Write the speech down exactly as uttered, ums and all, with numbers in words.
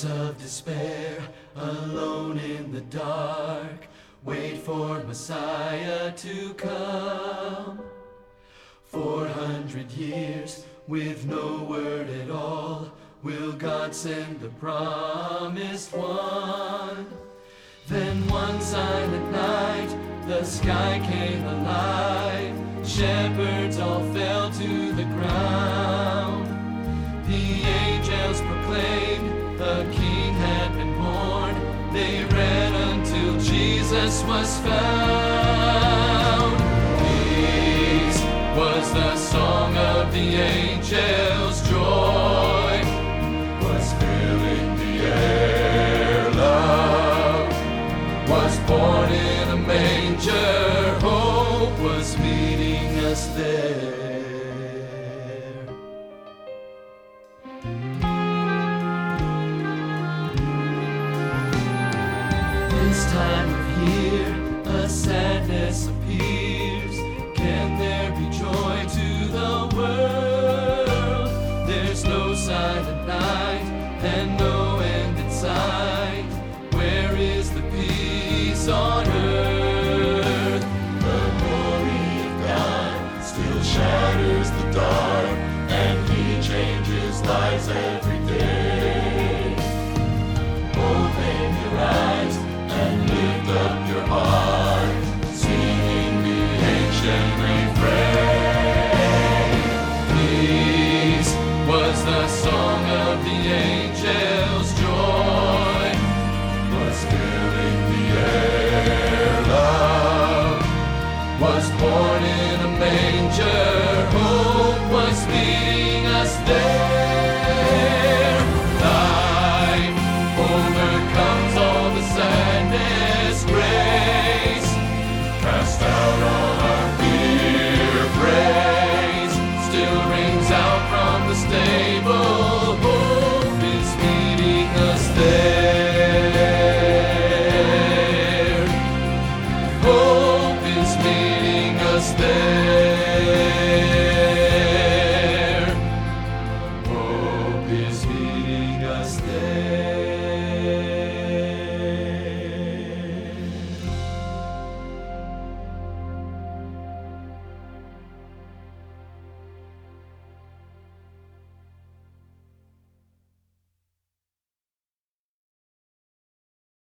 Hours of despair, alone in the dark, wait for Messiah to come. Four hundred years with no word at all, will God send the promised one? Then one silent night, the sky came alive, shepherds all fell to the ground. The angels proclaimed a king had been born, they read until Jesus was found. This was the song of the angels, joy was filling the air, love was born in a manger, hope was meeting us there. This time of year, a sadness appears. Can there be joy to the world? There's no silent night and no end in sight. Where is the peace on earth? The glory of God still shatters the dark, and He changes lives every day. Open your eyes and lift up your heart, singing the ancient